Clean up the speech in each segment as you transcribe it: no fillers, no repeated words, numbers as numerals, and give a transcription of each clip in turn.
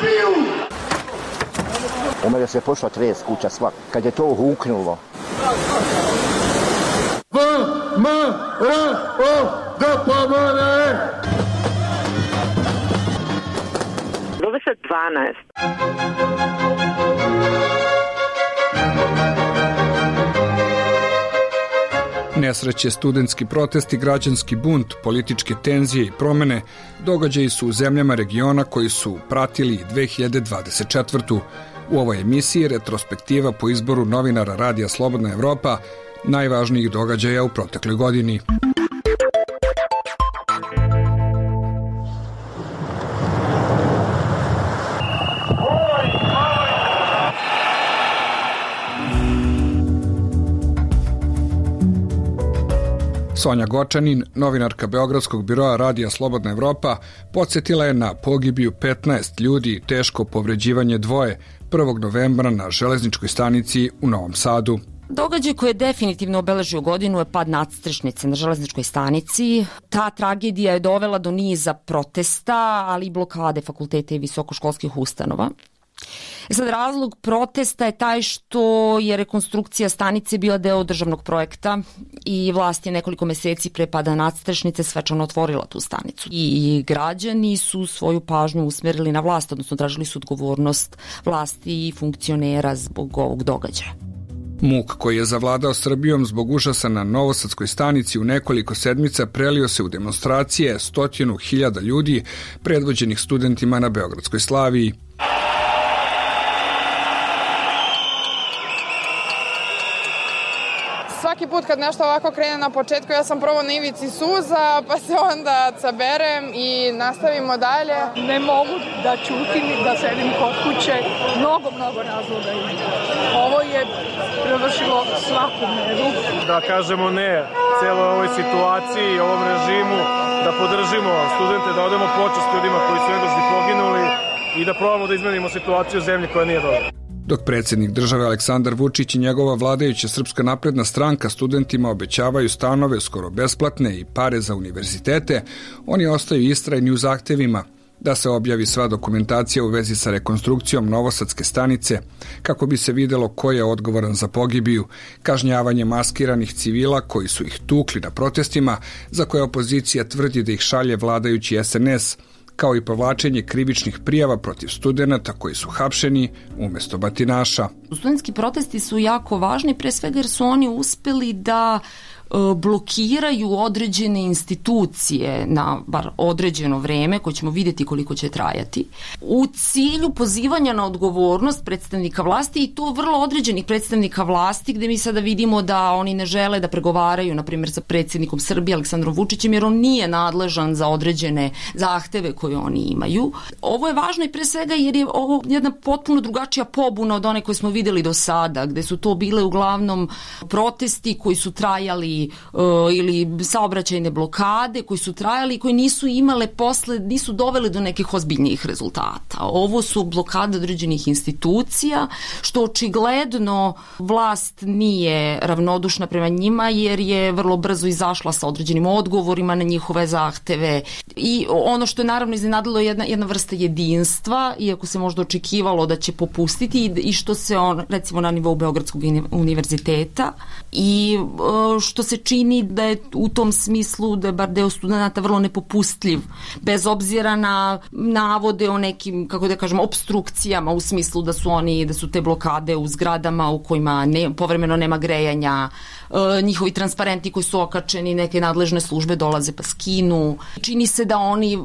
Srbiju! U mene se pošla tres kuća sva, kad je to huknulo. Da pomane! 12. Nesreće, studentski protesti, građanski bunt, političke tenzije i promene događaji su u zemljama regiona koji su pratili 2024. U ovoj emisiji retrospektiva po izboru novinara Radija Slobodna Evropa najvažnijih događaja u protekloj godini. Sonja Gočanin, novinarka Beogradskog biroa Radija Slobodna Evropa, podsjetila je na pogibiju 15 ljudi i teško povređivanje dvoje 1. novembra na železničkoj stanici u Novom Sadu. Događaj koji je definitivno obeležio godinu je pad nadstrešnice na železničkoj stanici. Ta tragedija je dovela do niza protesta, ali i blokade fakulteta i visokoškolskih ustanova. Sad, razlog protesta je taj što je rekonstrukcija stanice bila deo državnog projekta i vlast je nekoliko meseci pre pada nadstrešnice svečano otvorila tu stanicu. I građani su svoju pažnju usmerili na vlast, odnosno tražili su odgovornost vlasti i funkcionera zbog ovog događaja. Muk koji je zavladao Srbijom zbog užasa na Novosadskoj stanici u nekoliko sedmica prelio se u demonstracije 100.000 ljudi predvođenih studentima na Beogradskoj Slaviji. Svaki put kad nešto ovako krene na početku, ja sam prvo na ivici suza, pa se onda saberem i nastavimo dalje. Ne mogu da ćutim i da sedim kod kuće. Mnogo razloga ima. Ovo je prevršilo svaku meru. Da kažemo ne celoj ovoj situaciji i ovom režimu, da podržimo studente, da odemo počast ljudima koji su nedužni poginuli i da probamo da izmenimo situaciju u zemlji koja nije dobra. Dok predsjednik države Aleksandar Vučić i njegova vladajuća Srpska napredna stranka studentima obećavaju stanove skoro besplatne i pare za univerzitete, oni ostaju istrajni u zahtevima da se objavi sva dokumentacija u vezi sa rekonstrukcijom Novosadske stanice, kako bi se videlo ko je odgovoran za pogibiju, kažnjavanje maskiranih civila koji su ih tukli na protestima, za koje opozicija tvrdi da ih šalje vladajući SNS, kao i povlačenje krivičnih prijava protiv studenata koji su hapšeni umesto batinaša. Studentski protesti su jako važni, pre svega jer su oni uspeli da blokiraju određene institucije na bar određeno vreme, koje ćemo vidjeti koliko će trajati, u cilju pozivanja na odgovornost predstavnika vlasti i to vrlo određenih predstavnika vlasti, gde mi sada vidimo da oni ne žele da pregovaraju, na primjer, sa predsjednikom Srbije Aleksandrom Vučićem, jer on nije nadležan za određene zahteve koje oni imaju. Ovo je važno i pre svega jer je ovo jedna potpuno drugačija pobuna od one koje smo videli do sada, gde su to bile uglavnom protesti koji su trajali ili saobraćajne blokade koji su trajali i koji nisu imale nisu dovele do nekih ozbiljnijih rezultata. Ovo su blokade određenih institucija, što očigledno vlast nije ravnodušna prema njima, jer je vrlo brzo izašla sa određenim odgovorima na njihove zahteve. I ono što je naravno iznenadilo je jedna vrsta jedinstva, iako se možda očekivalo da će popustiti, i što se recimo na nivou Beogradskog univerziteta, i što se čini da je u tom smislu da je bar deo studenta vrlo nepopustljiv, bez obzira na navode o nekim, kako da kažem, opstrukcijama, u smislu da su te blokade u zgradama u kojima povremeno nema grejanja, njihovi transparenti koji su okačeni, neke nadležne službe dolaze pa skinu. Čini se da oni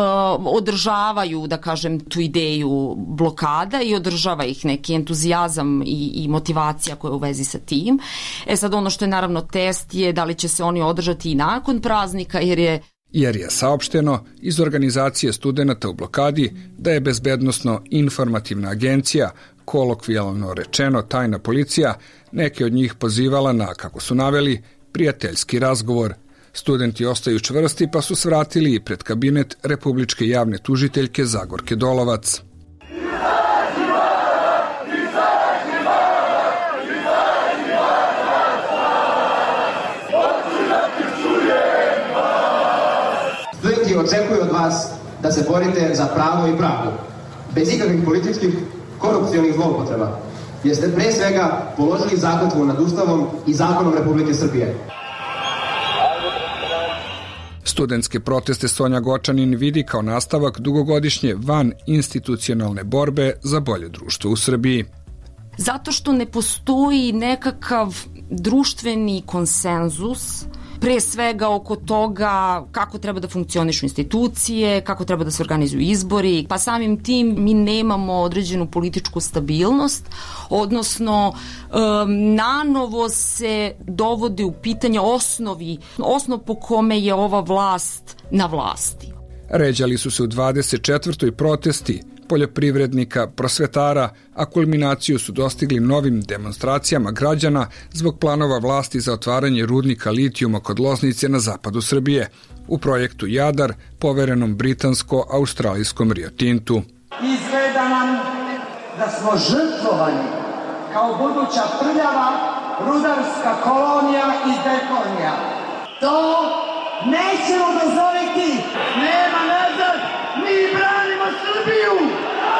održavaju, da kažem, tu ideju blokada i održava ih neki entuzijazam i motivacija koja je u vezi sa tim. Sad ono što je naravno test je da li će se oni održati i nakon praznika, jer je saopšteno iz organizacije studenata u blokadi da je Bezbednosno informativna agencija, kolokvijalno rečeno tajna policija, neke od njih pozivala na, kako su naveli, prijateljski razgovor. Studenti ostaju čvrsti pa su svratili pred kabinet Republičke javne tužiteljke Zagorke Dolovac. Studenti očekuju od vas da se borite za pravo i pravdu, bez ikakvih političkih korupcionih zloupotreba, jer ste pre svega položili zakletvu nad Ustavom i zakonom Republike Srbije. Studentske proteste Sonja Gočanin vidi kao nastavak dugogodišnje van institucionalne borbe za bolje društvo u Srbiji. Zato što ne postoji nekakav društveni konsenzus, pre svega oko toga kako treba da funkcionišu institucije, kako treba da se organizuju izbori, pa samim tim mi nemamo određenu političku stabilnost, odnosno nanovo se dovodi u pitanje osnov po kome je ova vlast na vlasti. Ređali su se u 24. protesti poljoprivrednika, prosvetara, a kulminaciju su dostigli novim demonstracijama građana zbog planova vlasti za otvaranje rudnika litijuma kod Loznice na zapadu Srbije u projektu Jadar, poverenom britansko-australijskom Rio Tintu. Izgleda nam da smo žrtvovani kao buduća prljava rudarska kolonija i deponija. To nećemo dozvoliti! Nema nazad! Mi branimo Srbiju!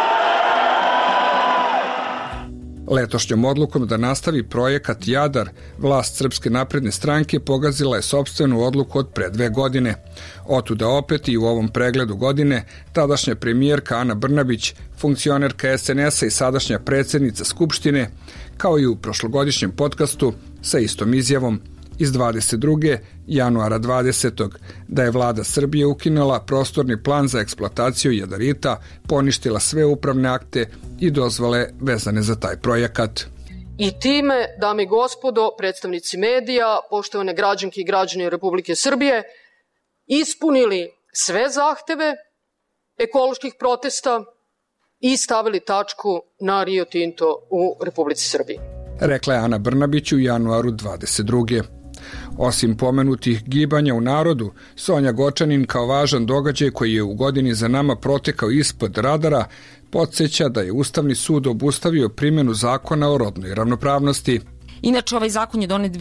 Letošnjom odlukom da nastavi projekat Jadar, vlast Srpske napredne stranke pogazila je sopstvenu odluku od pre 2 godine. Otuda opet i u ovom pregledu godine tadašnja premijerka Ana Brnabić, funkcionerka SNS-a i sadašnja predsjednica Skupštine, kao i u prošlogodišnjem podcastu sa istom izjavom iz 22. januara 20. da je vlada Srbije ukinula prostorni plan za eksploataciju jadarita, poništila sve upravne akte i dozvole vezane za taj projekat. I time, dame i gospodo, predstavnici medija, poštovane građanke i građani Republike Srbije, ispunili sve zahteve ekoloških protesta i stavili tačku na Rio Tinto u Republici Srbiji. Rekla je Ana Brnabić u januaru 22. Osim pomenutih gibanja u narodu, Sonja Gočanin kao važan događaj koji je u godini za nama protekao ispod radara, podsjeća da je Ustavni sud obustavio primjenu zakona o rodnoj ravnopravnosti. Inače, ovaj zakon je donet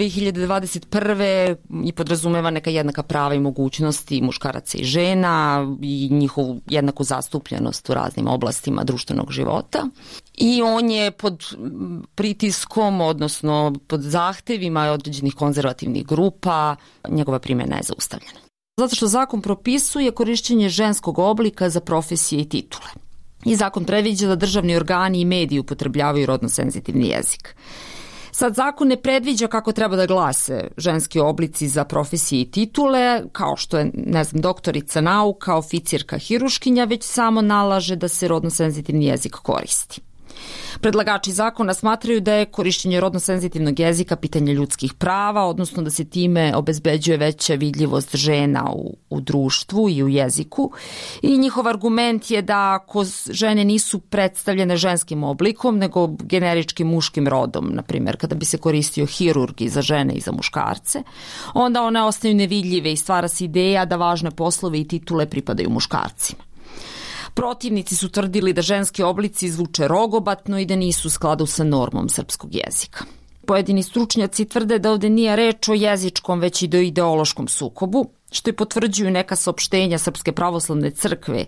2021. i podrazumeva neka jednaka prava i mogućnosti muškaraca i žena i njihovu jednaku zastupljenost u raznim oblastima društvenog života. I on je pod pritiskom, odnosno pod zahtevima određenih konzervativnih grupa, njegova primjena je zaustavljena. Zato što zakon propisuje korišćenje ženskog oblika za profesije i titule. I zakon predviđa da državni organi i mediji upotrebljavaju rodno senzitivni jezik. Sad, zakon ne predviđa kako treba da glase ženski oblici za profesije i titule, kao što je, doktorica nauka, oficirka, hiruškinja, već samo nalaže da se rodno senzitivni jezik koristi. Predlagači zakona smatraju da je korišćenje rodno senzitivnog jezika pitanje ljudskih prava, odnosno da se time obezbeđuje veća vidljivost žena u društvu i u jeziku. I njihov argument je da ako žene nisu predstavljene ženskim oblikom, nego generičkim muškim rodom, na primjer, kada bi se koristio hirurg i za žene i za muškarce, onda one ostaju nevidljive i stvara se ideja da važne poslove i titule pripadaju muškarcima. Protivnici su tvrdili da ženski oblici zvuče rogobatno i da nisu u skladu sa normom srpskog jezika. Pojedini stručnjaci tvrde da ovde nije reč o jezičkom, već i do ideološkom sukobu, što i potvrđuju neka saopštenja Srpske pravoslavne crkve,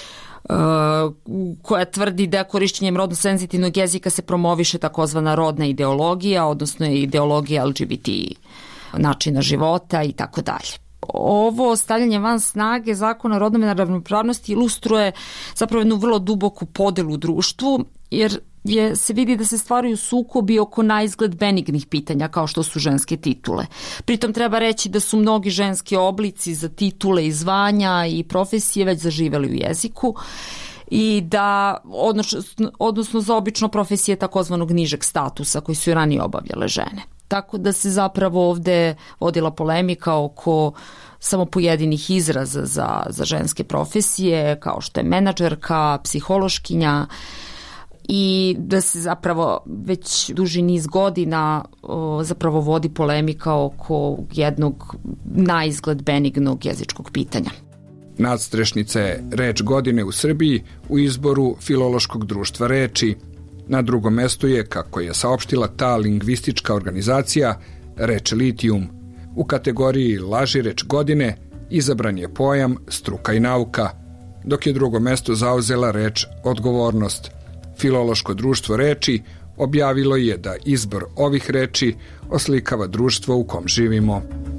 koja tvrdi da korišćenjem rodno senzitivnog jezika se promoviše takozvana rodna ideologija, odnosno ideologija LGBT načina života i tako dalje. Ovo stavljanje van snage zakona o rodnoj ravnopravnosti ilustruje zapravo jednu vrlo duboku podelu u društvu, jer se vidi da se stvaraju sukobi oko naizgled benignih pitanja kao što su ženske titule. Pritom treba reći da su mnogi ženski oblici za titule i zvanja i profesije već zaživeli u jeziku i da, odnosno za obično profesije takozvanog nižeg statusa koji su i ranije obavljale žene. Tako da se zapravo ovde vodila polemika oko samo pojedinih izraza za ženske profesije, kao što je menadžerka, psihološkinja, i da se zapravo već duži niz godina zapravo vodi polemika oko jednog naizgled benignog jezičkog pitanja. Nadstrešnica je reč godine u Srbiji u izboru Filološkog društva reči. Na drugom mestu je, kako je saopštila ta lingvistička organizacija, reč litijum. U kategoriji laži reč godine izabran je pojam struka i nauka. dok je drugo mesto zauzela reč odgovornost. Filološko društvo reči objavilo je da izbor ovih reči oslikava društvo u kom živimo.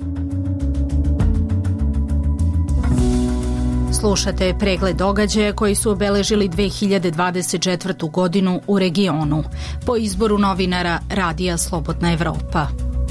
Slušate pregled događaja koji su obeležili 2024. godinu u regionu po izboru novinara Radija Slobodna Evropa.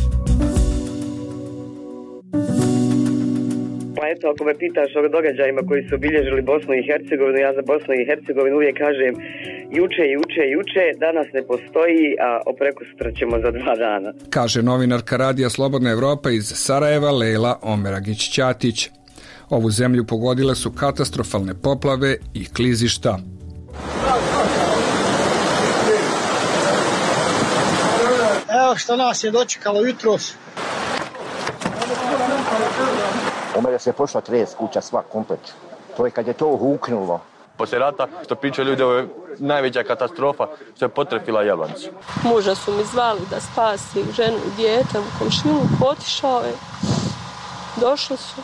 Pa eto, ako me pitaš o događajima koji su obilježili Bosnu i Hercegovinu, ja za Bosnu i Hercegovinu uvijek kažem juče, danas ne postoji, a prekosutra ćemo za 2 dana. Kaže novinarka Radija Slobodna Evropa iz Sarajeva Lejla Omeragić-Ćatić. Ovu zemlju pogodile su katastrofalne poplave i klizišta. Evo što nas je dočekalo jutros. U mene se pošla 30 kuća, svak komplet. To je kad je to huknulo. Poslije rata, što pričaju ljudi, ovo je najveća katastrofa što je potrefila Jablanicu. Muža su mi zvali da spasi ženu i dijete u komšiluku, otišao je. Došli su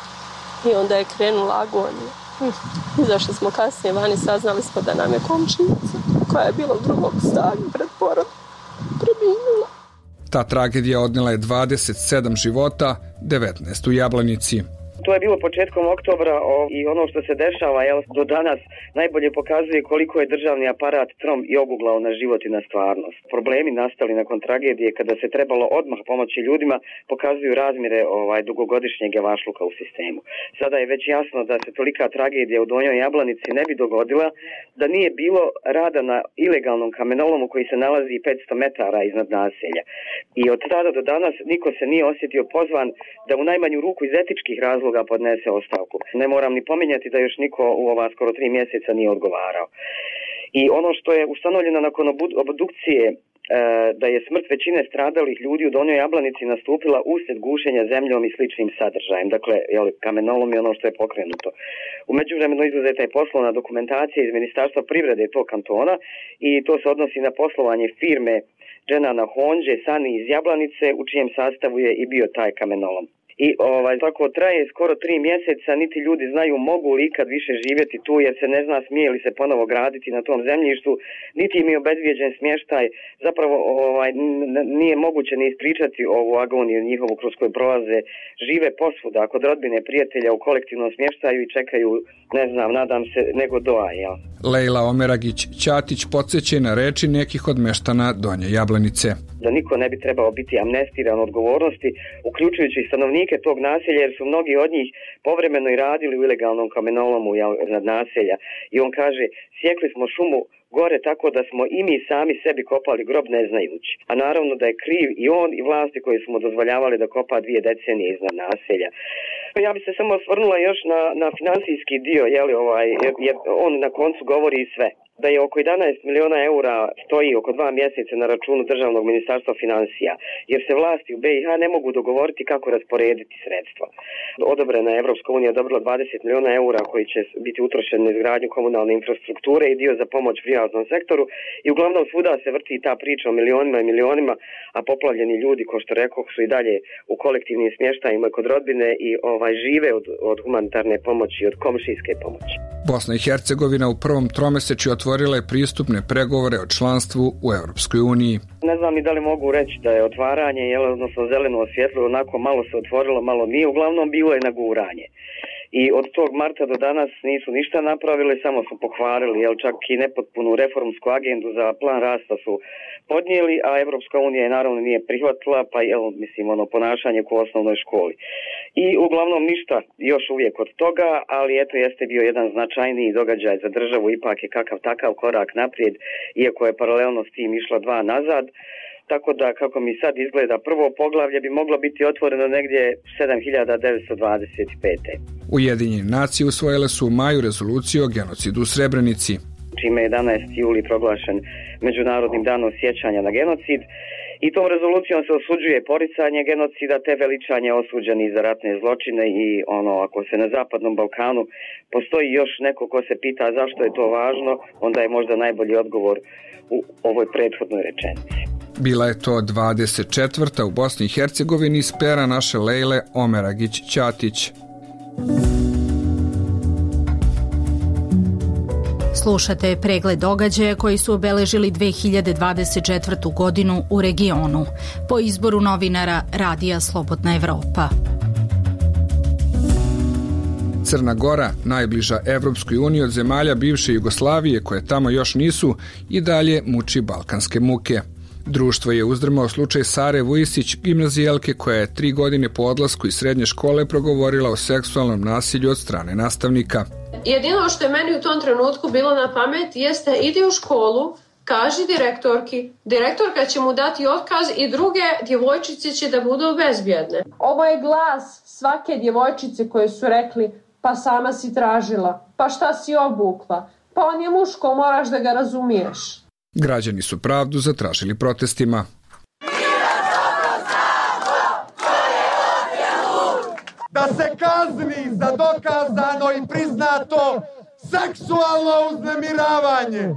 i onda je krenula agonija. Izašli smo kasnije vani, saznali smo da nam je komšinica, koja je bila u drugom stanju pred porodom, preminula. Ta tragedija odnela je 27 života, 19 u Jablanici. To je bilo početkom oktobra i ono što se dešava do danas najbolje pokazuje koliko je državni aparat trom i oguglao na život i na stvarnost. Problemi nastali nakon tragedije kada se trebalo odmah pomoći ljudima pokazuju razmjere dugogodišnjeg javašluka u sistemu. Sada je već jasno da se tolika tragedija u Donjoj Jablanici ne bi dogodila da nije bilo rada na ilegalnom kamenolomu koji se nalazi 500 metara iznad naselja. I od tada do danas niko se nije osjetio pozvan da u najmanju ruku iz etičkih razloga podnese ostavku. Ne moram ni pominjati da još niko u ova skoro 3 mjeseca nije odgovarao. I ono što je ustanovljeno nakon obdukcije da je smrt većine stradalih ljudi u Donjoj Jablanici nastupila uslijed gušenja zemljom i sličnim sadržajem. Dakle, kamenolom je ono što je pokrenuto. U međuvremenu izuzeta je poslovna dokumentacija iz Ministarstva privrede tog kantona i to se odnosi na poslovanje firme Dženana Honđe Sani iz Jablanice, u čijem sastavu je i bio taj kamenolom. I tako traje skoro 3 mjeseca, niti ljudi znaju mogu li ikad više živjeti tu, jer se ne zna smije li se ponovo graditi na tom zemljištu, niti im je obezvijeđen smještaj. Zapravo nije moguće ni ispričati ovu agoniju njihovu kroz koju prolaze. Žive posvuda kod rodbine, prijatelja u kolektivnom smještaju i čekaju, ne znam, nadam se, nego doa, jel? Lejla Omeragić-Ćatić podsjeća na reči nekih od meštana Donje Jablanice. Da niko ne bi trebao biti amnestiran odgovornosti, uključujući i stanovnike tog naselja, jer su mnogi od njih povremeno i radili u ilegalnom kamenolomu nad naselja. I on kaže, sjekli smo šumu gore tako da smo i mi sami sebi kopali grob ne znajući. A naravno da je kriv i on i vlasti koji su mu dozvoljavali da kopa 2 decenije iznad naselja. Ja bi se samo osvrnula još na financijski dio, jer on na koncu govori i sve. Da je oko 11 miliona eura stoji oko 2 mjeseca na računu Državnog ministarstva financija, jer se vlasti u BiH ne mogu dogovoriti kako rasporediti sredstva. Odobrena je Evropska unija odobrila 20 miliona eura koji će biti utrošeni na izgradnju komunalne infrastrukture i dio za pomoć privatnom sektoru i uglavnom svuda se vrti ta priča o milionima i milionima, a poplavljeni ljudi, ko što rekoh, su i dalje u kolektivnim smještajima kod rodbine i žive od humanitarne pomoći i od komšijske pomoći. Bosna i Hercegovina u prvom tromesečju otvorila je pristupne pregovore o članstvu u Europskoj uniji. Ne znam ni da li mogu reći da je otvaranje, odnosno zeleno osvjetlilo, onako malo se otvorilo, malo nije, uglavnom bilo je naguranje. I od tog marta do danas nisu ništa napravili, samo su pohvalili, čak i nepotpunu reformsku agendu za plan rasta su podnijeli, a Evropska unija je naravno nije prihvatila, pa ponašanje u osnovnoj školi. I uglavnom ništa još uvijek od toga, ali jeste bio jedan značajniji događaj za državu, ipak je kakav takav korak naprijed, iako je paralelno s tim išla 2 nazad. Tako da, kako mi sad izgleda, prvo poglavlje bi moglo biti otvoreno negdje 7925. Ujedinjene nacije usvojile su u maju rezoluciju o genocidu u Srebrenici, čime je 11. juli proglašen Međunarodnim danom sjećanja na genocid. I tom rezolucijom se osuđuje poricanje genocida te veličanje osuđenih za ratne zločine i ako se na Zapadnom Balkanu postoji još neko ko se pita zašto je to važno, onda je možda najbolji odgovor u ovoj prethodnoj rečenici. Bila je to 24. u Bosni i Hercegovini iz pera naše Lejle Omeragić-Ćatić. Slušate pregled događaja koji su obeležili 2024. godinu u regionu po izboru novinara Radija Slobodna Evropa. Crna Gora, najbliža Evropskoj uniji od zemalja bivše Jugoslavije koje tamo još nisu, i dalje muči balkanske muke. Društvo je uzdrmao slučaj Sare Vujisić, gimnazijelke koja je 3 godine po odlasku iz srednje škole progovorila o seksualnom nasilju od strane nastavnika. Jedino što je meni u tom trenutku bilo na pamet jeste idi u školu, kaži direktorki, direktorka će mu dati otkaz i druge djevojčice će da budu bezbjedne. Ovo je glas svake djevojčice koje su rekli pa sama si tražila, pa šta si obukla, pa on je muško, moraš da ga razumiješ. Građani su pravdu zatražili protestima. Da se kazni za dokazano i priznato seksualno uznemiravanje.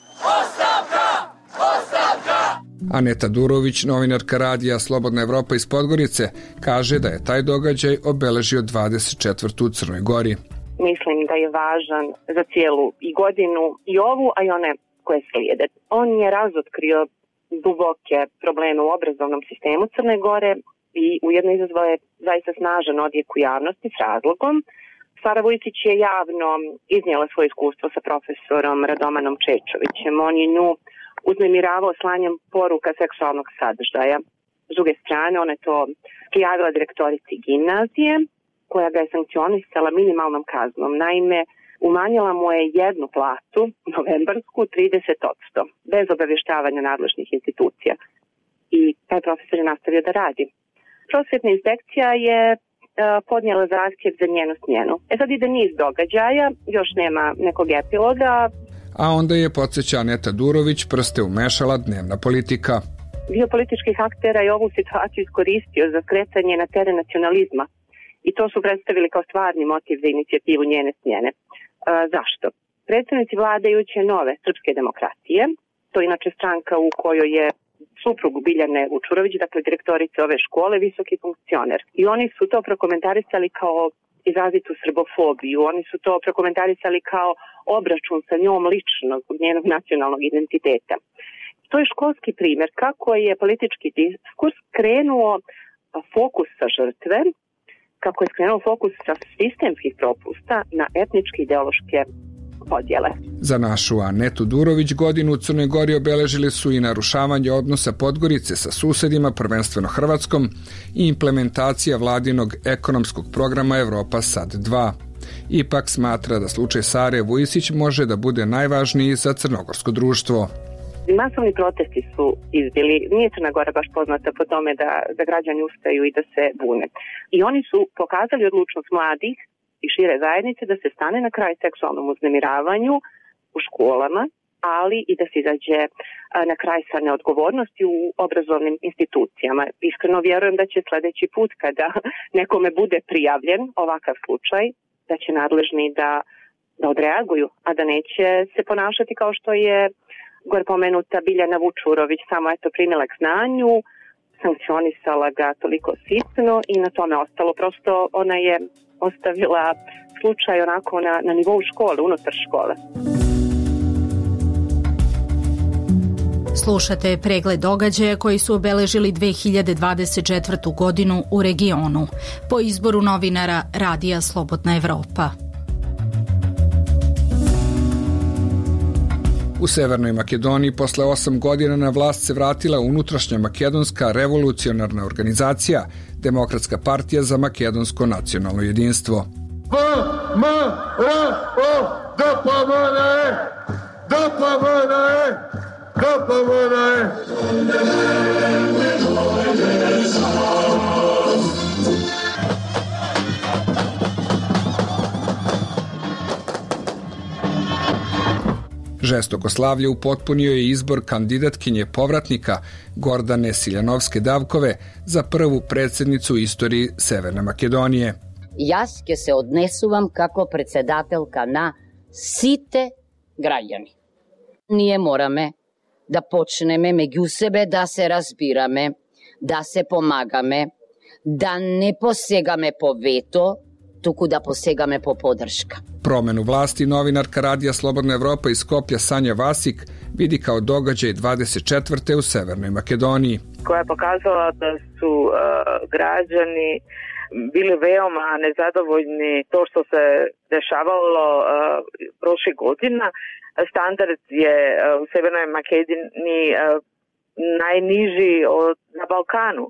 Ostavka! Ostavka! Aneta Durović, novinarka Radija Slobodna Evropa iz Podgorice, kaže da je taj događaj obeležio 24. u Crnoj Gori. Mislim da je važan za cijelu i godinu i ovu, a i one koje slijede. On je razotkrio duboke probleme u obrazovnom sistemu Crne Gore i ujedno izazvao je zaista snažan odjek u javnosti s razlogom. Sara Vujisić je javno iznijela svoje iskustvo sa profesorom Radomanom Čečovićem. On je nju uznemiravao slanjem poruka seksualnog sadržaja. S druge strane, ona je to prijavila direktorici gimnazije, koja ga je sankcionisala minimalnom kaznom. Naime, umanjila mu je jednu platu, novembarsku, 30%, bez obavještavanja nadležnih institucija. I taj profesor je nastavio da radi. Prosvjetna inspekcija je podnijela zahtjev za njenu smjenu. Sad ide niz događaja, još nema nekog epiloga. A onda je, podsjeća Aneta Durović, prste umešala dnevna politika. Dio političkih aktera je ovu situaciju iskoristio za skretanje na teren nacionalizma i to su predstavili kao stvarni motiv za inicijativu njene smjene. Zašto? Predstavnici vladajuće nove srpske demokratije, to je inače stranka u kojoj je suprug Biljane Vučurović, dakle direktorica ove škole, visoki funkcioner. I oni su to prokomentarisali kao izrazitu srbofobiju, oni su to prokomentarisali kao obračun sa njom lično zbog njenog nacionalnog identiteta. To je školski primjer kako je politički diskurs krenuo fokus sa žrtve, kako je skrenuo fokus sa sistemskih propusta na etničke ideološke podjele. Za našu Anetu Durović godinu u Crnoj Gori obeležili su i narušavanje odnosa Podgorice sa susedima, prvenstveno Hrvatskom, i implementacija vladinog ekonomskog programa Evropa Sad 2. Ipak smatra da slučaj Sare Vujisić može da bude najvažniji za crnogorsko društvo. Masovni protesti su izbili, nije Crna Gora baš poznata po tome da građani ustaju i da se bune. I oni su pokazali odlučnost mladih i šire zajednice da se stane na kraj seksualnom uznemiravanju u školama, ali i da se izađe na kraj sa neodgovornosti u obrazovnim institucijama. Iskreno vjerujem da će sljedeći put kada nekome bude prijavljen ovakav slučaj, da će nadležni da odreaguju, a da neće se ponašati kao što je gore pomenuta Biljana Vučurović, samo eto primila k znanju, sankcionisala ga toliko sitno i na tome ostalo. Prosto ona je ostavila slučaj onako na nivou škole, unutar škole. Slušate pregled događaja koji su obeležili 2024. godinu u regionu po izboru novinara Radija Slobodna Evropa. U Severnoj Makedoniji posle 8 godina na vlast se vratila unutrašnja makedonska revolucionarna organizacija Demokratska partija za makedonsko nacionalno jedinstvo. Žestoko slavlje upotpunio je izbor kandidatkinje povratnika Gordane Siljanovske-Davkove za prvu predsjednicu u istoriji Severne Makedonije. Jaz ќе se odnesuvam kako predsedatelka na site građani. Nije morame da počneme među sebe da se razbirame, da se pomagame, da ne posegame po veto tuku da posegame po podrška. Promenu vlasti novinarka Radija Slobodna Evropa iz Skoplja Sanja Vasik vidi kao događaj 24. u Severnoj Makedoniji. Koja je pokazala da su građani bili veoma nezadovoljni to što se dešavalo prošlih godina. Standard je u Severnoj Makedoniji najniži na Balkanu.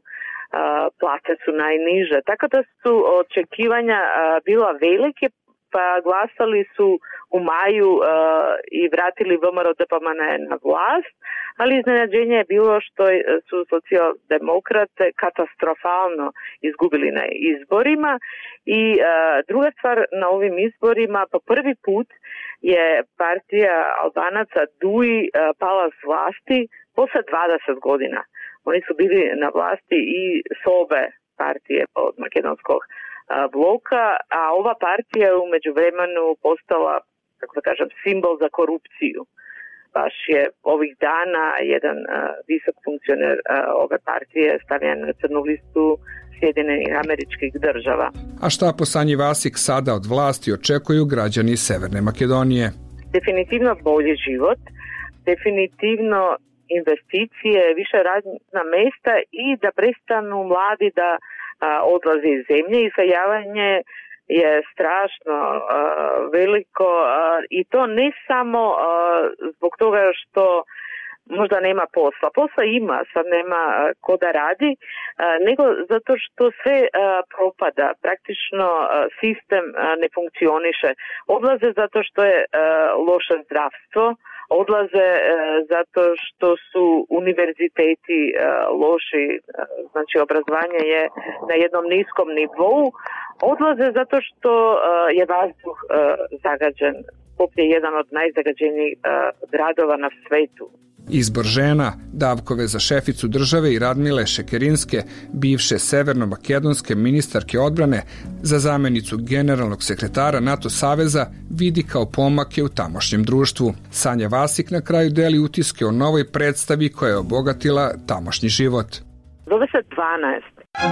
Plate su najniže. Tako da su očekivanja bila velike, pa glasali su u maju i vratili VMRO DPMNE na vlast, ali iznenađenje je bilo što su socijaldemokrate katastrofalno izgubili na izborima i druga stvar, na ovim izborima po prvi put je partija Albanaca DUI pala s vlasti posle 20 godina. Oni su bili na vlasti i s obe partije od makedonskog bloka, a ova partija je u međuvremenu postala, kako da kažem, simbol za korupciju. Baš je ovih dana jedan visok funkcioner ove partije stavljen na crnu listu Sjedinjenih Američkih Država. A šta po Sanji Vasik sada od vlasti očekuju građani Severne Makedonije? Definitivno bolji život, definitivno investicije, više radna mesta i da prestanu mladi da odlaze iz zemlje. Iseljavanje je strašno veliko i to ne samo zbog toga što možda nema posla. Posla ima, sad nema ko da radi, nego zato što sve propada. Praktično sistem ne funkcioniše. Odlaze zato što je loše zdravstvo, odlaze zato što su univerziteti loši, znači obrazovanje je na jednom niskom nivou, odlaze zato što je vazduh zagađen. Skoplje je jedan od najzagađenijih gradova na svetu. Izbor žena, Davkove za šeficu države i Radmile Šekerinske, bivše severno-makedonske ministarke odbrane, za zamenicu generalnog sekretara NATO saveza, vidi kao pomake u tamošnjem društvu. Sanja Vasik na kraju deli utiske o novoj predstavi koja je obogatila tamošnji život. Zove se 12.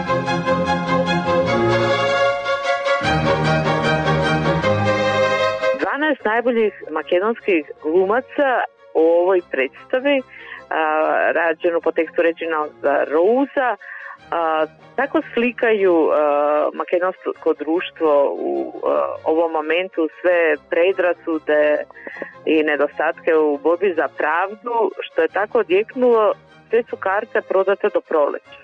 12 najboljih makedonskih glumaca u ovoj predstavi, rađenu po tekstu Reginalda Rousa, tako slikaju makedonsko društvo u ovom momentu, sve predrasude i nedostatke u borbi za pravdu, što je tako odjeknulo, sve su karte prodate do proleća.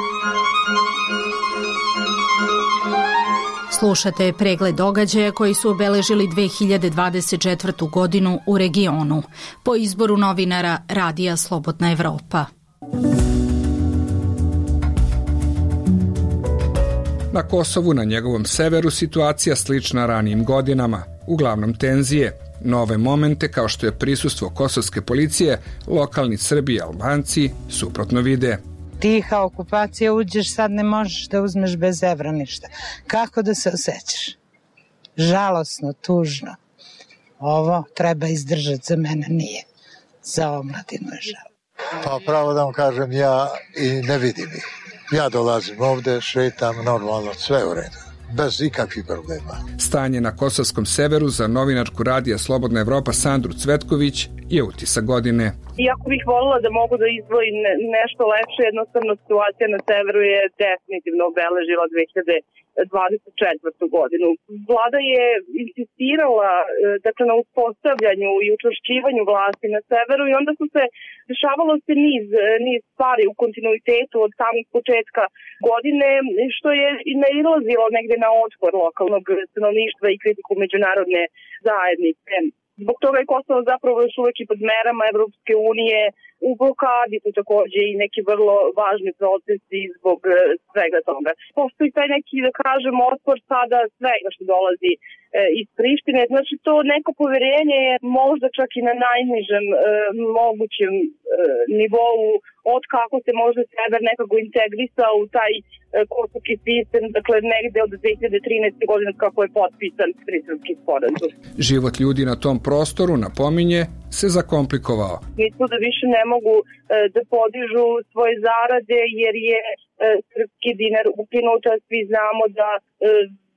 Slušate pregled događaja koji su obeležili 2024. godinu u regionu, po izboru novinara Radija Slobodna Evropa. Na Kosovu, na njegovom severu, situacija slična ranijim godinama, uglavnom tenzije, nove momente kao što je prisustvo kosovske policije, lokalni Srbi i Albanci suprotno vide. Tiha okupacija, uđeš, sad ne možeš da uzmeš bez evra ništa. Kako da se osjećaš? Žalosno, tužno. Ovo treba izdržati, za mene nije. Za omladinu je žal. Pa pravo da vam kažem, ja i ne vidim ih. Ja dolazim ovde, šetam, normalno, sve u redu. Bez ikakvih problema. Stanje na kosovskom severu za novinarku Radija Slobodna Evropa Sandru Cvetković je utisak godine. Iako bih volila da mogu da izdvojim nešto lepše, jednostavno situacija na severu je definitivno obeležila 2024. godinu. Vlada je insistirala na uspostavljanju i učvršćivanju vlasti na severu i onda su se dešavalo se niz stvari u kontinuitetu od samog početka godine, što je nailazilo negde na otpor lokalnog stanovništva i kritiku međunarodne zajednice. Zbog toga je Kosovo zapravo još uvek i pod merama Evropske unije, u blokadi su takođe i neki vrlo važni procesi zbog svega toga. Postoji taj neki, da kažem, otpor sada svega što dolazi iz Prištine. Znači to neko poverenje je možda čak i na najnižem mogućem nivou od kako se možda sever nekako integrisao u taj kosovski sistem, dakle negde od 2013. godine kako je potpisan Briselski sporazum. Život ljudi na tom prostoru, napominje, se zakomplikovao. Mislim da više ne mogu da podižu svoje zarade jer je srpski dinar ukinut, a svi znamo da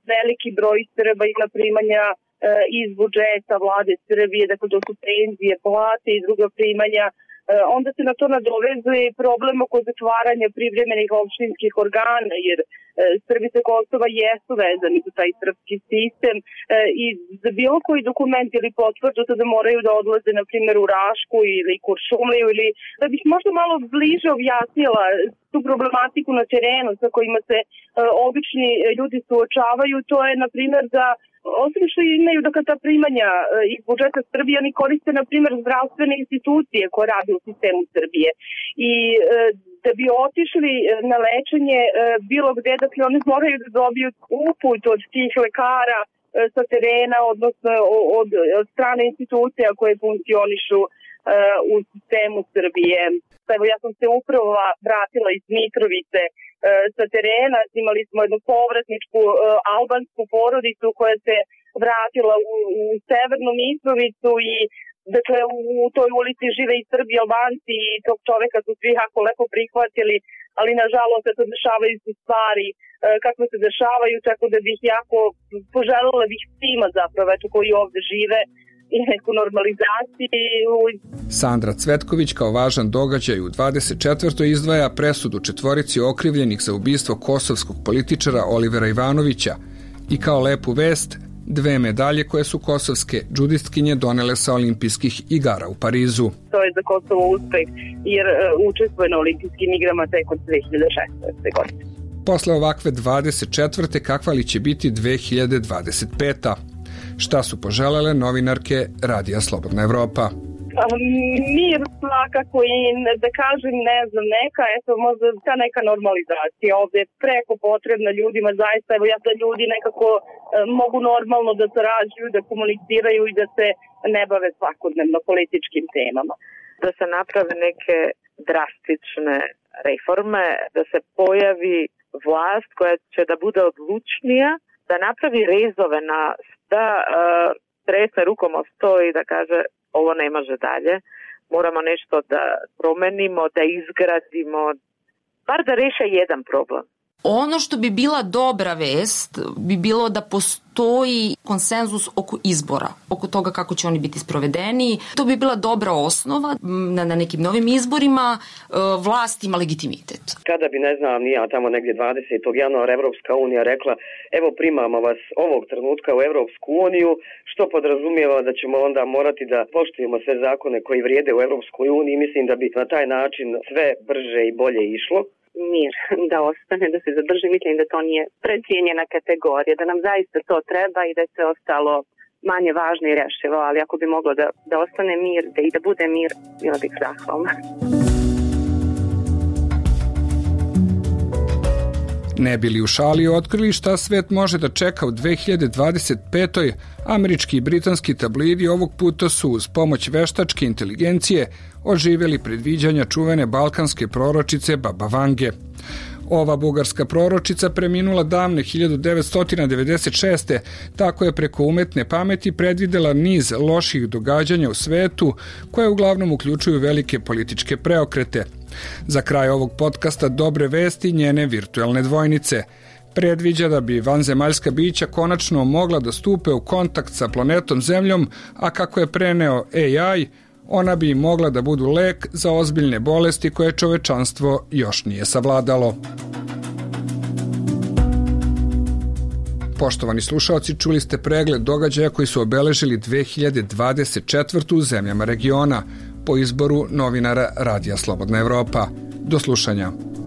veliki broj Srba ima primanja iz budžeta vlade Srbije, dakle to su penzije, plate i druga primanja. Onda se na to nadovezuje problem oko zatvaranja privremenih opštinskih organa, jer Srbi sa Kosova jesu vezani za taj srpski sistem i za bilo koji dokument ili potvrdu da moraju da odlaze, na primjer, u Rašku ili Kuršumliju, ili da bih možda malo bliže objasnila tu problematiku na terenu sa kojima se obični ljudi suočavaju. To je, na primjer, da osim što imaju ta primanja iz budžeta Srbije, oni koriste, na primjer, zdravstvene institucije koje rade u sistemu Srbije. I da bi otišli na lečenje bilo gde, dakle, oni moraju da dobiju uput od tih lekara sa terena, odnosno od strane institucija koje funkcionišu u sistemu Srbije. Evo, ja sam se upravo vratila iz Mitrovice sa terena, imali smo jednu povratničku albansku porodicu koja se vratila u severnu Mitrovicu i dakle u toj ulici žive i Srbi i Albanci i tog čoveka su svi jako lepo prihvatili, ali nažalost se to dešavaju su stvari kako se dešavaju, tako da bih jako poželjela bih svima zapravo koji ovde žive i neku normalizaciju. Sandra Cvetković kao važan događaj u 24. izdvaja presudu četvorici okrivljenih za ubistvo kosovskog političara Olivera Ivanovića i kao lepu vest 2 medalje koje su kosovske džudistkinje donele sa olimpijskih igara u Parizu. To je za Kosovo uspeh jer učestvuje na olimpijskim igrama tek od 2016. godine. Posle ovakve 24. kakva li će biti 2025. Šta su poželele novinarke Radija Slobodna Evropa? Mir svakako i da kažem, ne znam, možda ta neka normalizacija ovde je preko potrebna ljudima, zaista, evo ja da ljudi nekako mogu normalno da sarađuju, da komuniciraju i da se ne bave svakodnevno političkim temama. Da se naprave neke drastične reforme, da se pojavi vlast koja će da bude odlučnija, da napravi rezove da tresne rukom o sto i da kaže ovo ne može dalje, moramo nešto da promenimo, da izgradimo, bar da reše jedan problem. Ono što bi bila dobra vest bi bilo da postoji konsenzus oko izbora, oko toga kako će oni biti sprovedeni. To bi bila dobra osnova na nekim novim izborima, vlast ima legitimitet. Kada bi, ne znam, ja tamo negdje 20. januara Evropska unija rekla evo primamo vas ovog trenutka u Evropsku uniju, što podrazumijeva da ćemo onda morati da poštujemo sve zakone koji vrijede u Evropskoj uniji. Mislim da bi na taj način sve brže i bolje išlo. Mir da ostane, da se zadrži, mislim da to nije precijenjena kategorija, da nam zaista to treba i da je sve ostalo manje važno i rešivo, ali ako bi moglo da ostane mir i da bude mir, bila bih zahvalna. Ne bili u šali otkrili šta svet može da čeka u 2025. Američki i britanski tabloidi ovog puta su uz pomoć veštačke inteligencije oživjeli predviđanja čuvene balkanske proročice Baba Vange. Ova bugarska proročica preminula davne 1996. Tako je preko umetne pameti predvidela niz loših događanja u svetu koje uglavnom uključuju velike političke preokrete. Za kraj ovog podcasta dobre vesti njene virtuelne dvojnice. Predviđa da bi vanzemaljska bića konačno mogla da stupe u kontakt sa planetom Zemljom, a kako je preneo AI, ona bi mogla da budu lek za ozbiljne bolesti koje čovečanstvo još nije savladalo. Poštovani slušaoci, čuli ste pregled događaja koji su obeležili 2024. u zemljama regiona po izboru novinara Radija Slobodna Evropa. Do slušanja.